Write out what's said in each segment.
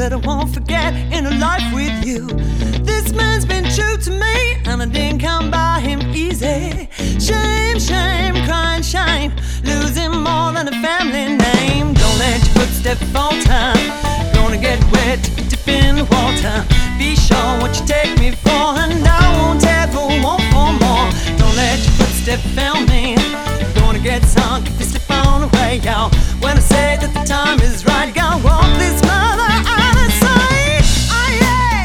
that I won't forget in a life with you. This man's been true to me, and I didn't come by him easy. Shame, shame, crying shame, losing more than a family name. Don't let your footsteps falter, gonna get wet if you dip in the water. Be sure what you take me for, and I won't ever want for more. Don't let your footsteps fail me, gonna get sunk if you slip on away, y'all. When I say that the time is right, gotta walk this mother out of sight. Oh yeah.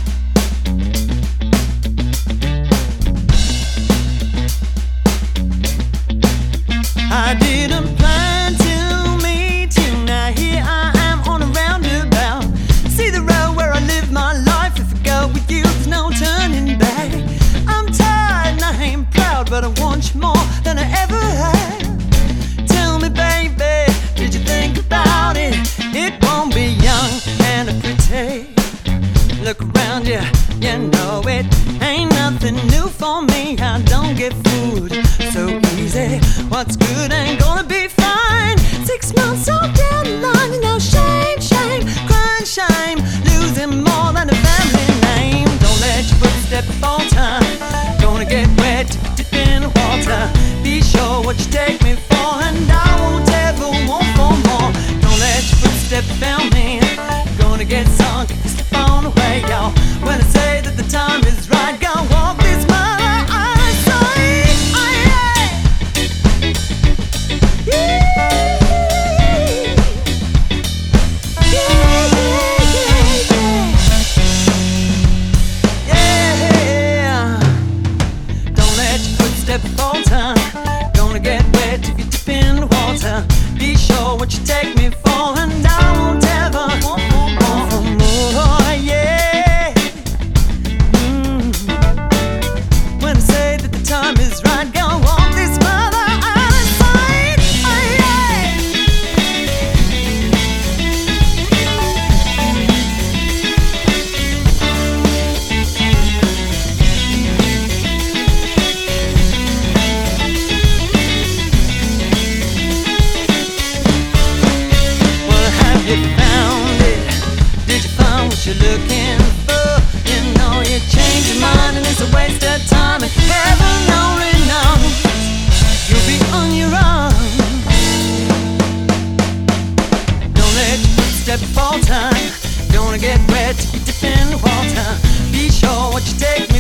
I didn't plan to meet you, now here I am on a roundabout. See the road where I live my life, if I go with you there's no turning back. I'm tired and I ain't proud, but I want you more than I ever had. Tell me baby, did you think about it? It won't be young and pretty. Look around you, you know it ain't nothing new for me. I don't get fooled so easy. What's good ain't gonna be fine. 6 months on down the line, you know, shame, shame, crying shame, losing more than a family name. Don't let your footsteps falter, gonna get wet if you dip in the water. Be sure what you take me for, and I won't ever want for more. Don't let your footsteps fail me, gonna get sunk if you slip on away, y'all. When I say that the time is right, go walk this mother out of sight. Oh yeah. Yeah. Don't let your footsteps falter, gonna get wet if you dip in the water. Be sure what you take me for, and I won't ever want for more. Yeah. When I say that the time is right, go walk this mother out of sight. Oh yeah. Well, have you found it? Did you find what you're looking for? You know you changed your mind and it's a waste of time, and heaven only knows you'll be on your own. Don't let your footsteps falter, gonna get wet if you dip in the water. Be sure what you take